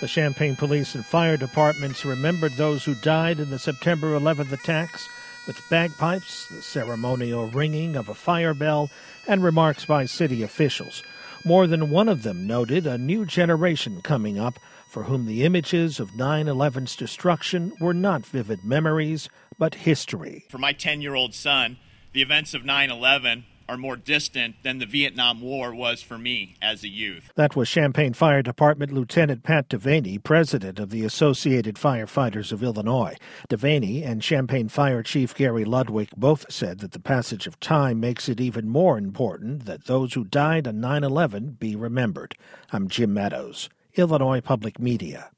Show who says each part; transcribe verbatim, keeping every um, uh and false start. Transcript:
Speaker 1: The Champaign Police and Fire Departments remembered those who died in the September eleventh attacks with bagpipes, the ceremonial ringing of a fire bell, and remarks by city officials. More than one of them noted a new generation coming up for whom the images of nine eleven's destruction were not vivid memories, but history.
Speaker 2: For my ten-year-old son, the events of nine eleven are more distant than the Vietnam War was for me as a youth.
Speaker 1: That was Champaign Fire Department Lieutenant Pat Devaney, president of the Associated Firefighters of Illinois. Devaney and Champaign Fire Chief Gary Ludwig both said that the passage of time makes it even more important that those who died on nine eleven be remembered. I'm Jim Meadows, Illinois Public Media.